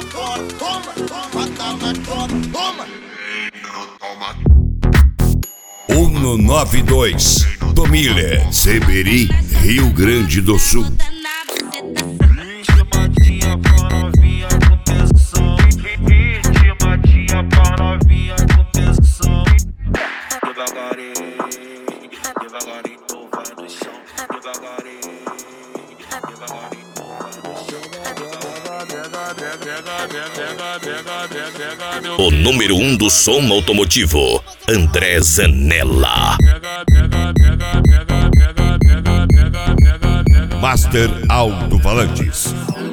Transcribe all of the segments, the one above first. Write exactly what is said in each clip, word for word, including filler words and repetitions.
um no nove dois do Miller, Seberi, Rio Grande do Sul. Chamadinha pra novinha com tensão. Chamadinha pra novinha com tensão. Devagarinho, devagarinho, tu vai no chão. Devagarinho, devagarinho, tu vai no chão. O número um do som automotivo, André Zanella. Master Alto-Falantes.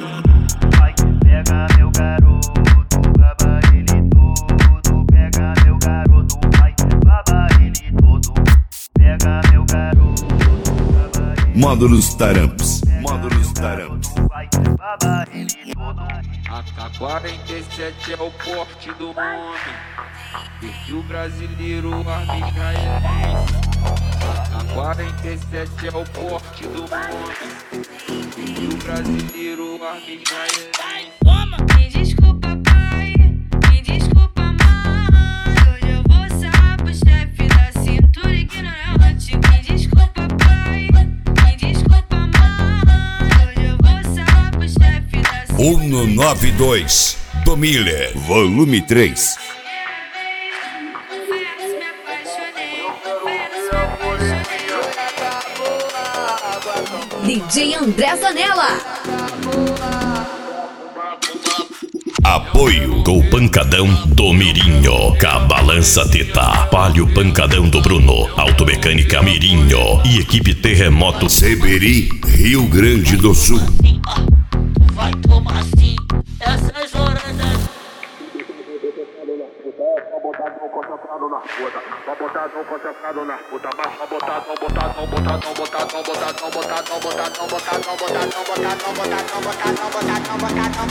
Pega meu garoto, baba ele todo. Pega meu garoto, vai, baba ele todo. Pega meu garoto, baba ele. Módulos Taramps. Módulos Taramps. Vai, baba ele todo. A K quarenta e sete é o porte do homem. Perfil brasileiro, arma israelense. A K quarenta e sete é o porte do homem. Perfil brasileiro, arma israelense. Me desculpa, pai, me desculpa, mãe. Hoje eu vou sarrar pro chefe da cintura ignorante. Me desculpa, pai, me desculpa, mãe. Hoje eu vou sarrar pro chefe da cintura. um no nove dois do Miller, volume três. Confesso, me apaixonei. Confesso, me apaixonei. D J André Zanella. Apoio do Pancadão do Mirinho, Cabalança Teta, Palio Pancadão do Bruno, Automecânica Mirinho e equipe Terremoto Seberi, Rio Grande do Sul. Vai tomar assim, essas horas. Botadão concentrado na puta, botadão concentrado na puta, baixa botadão, botadão, botadão, botadão, botadão, botadão, botadão, botadão, botadão, botadão, botadão, botadão, botadão, botadão,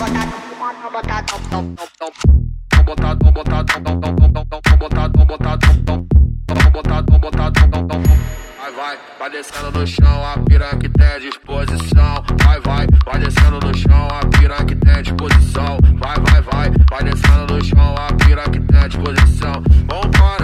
botadão, botadão, botadão, botadão, botadão, botadão. Vai, vai, vai descendo no chão, a piranha que tem disposição. Vai, vai, vai descendo no chão, a piranha que tem disposição. Vai, vai, vai, vai descendo no chão, a piranha que tem disposição. Vamos para